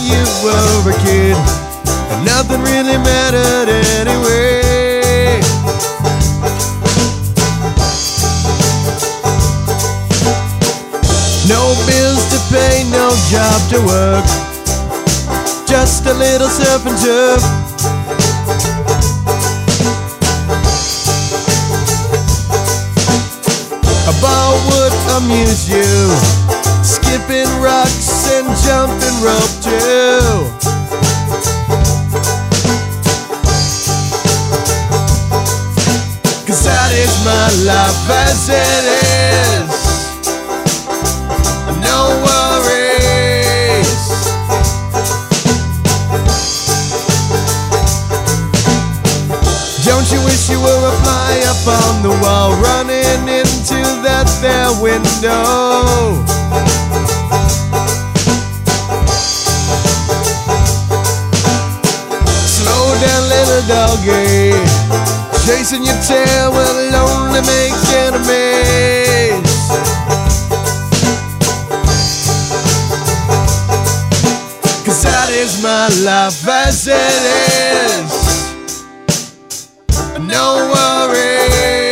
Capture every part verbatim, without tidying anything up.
you were a kid, and nothing really mattered anyway. No bills to pay, no job to work, just a little surf and turf. A ball would amuse you, skipping rocks and jumping rope too. Cause that is my life as it is, no worries. Don't you wish you were a fly up on the wall, running into that there window? Slow down, little doggy, chasing your tail will only make enemies. Cause that is my life as it is, no worries.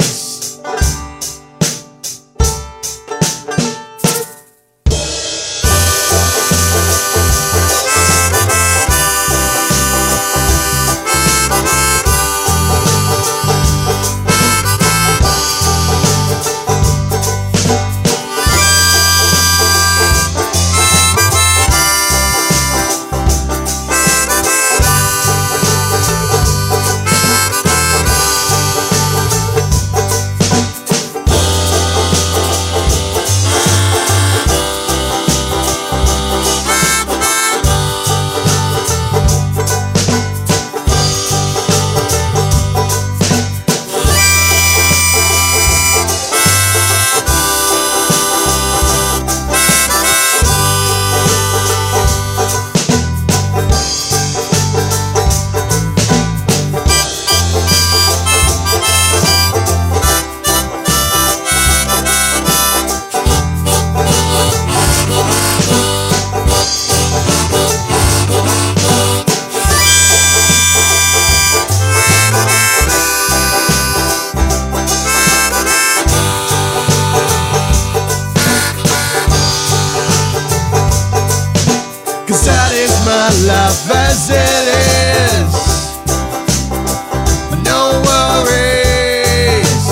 Cause that is my life as it is, no worries.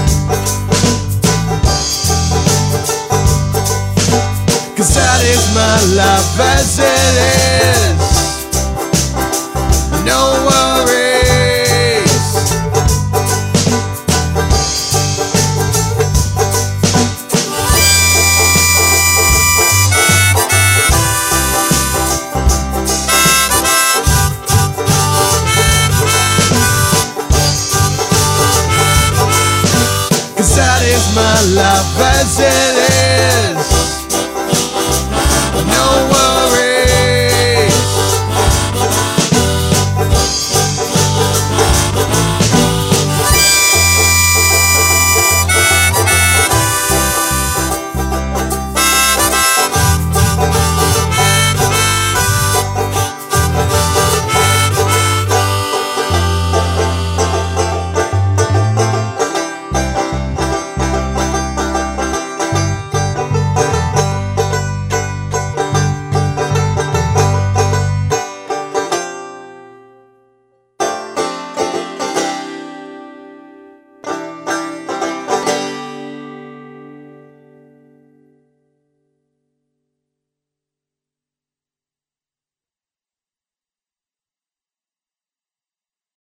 Cause that is my life as it is, no worries. That is my life as it is.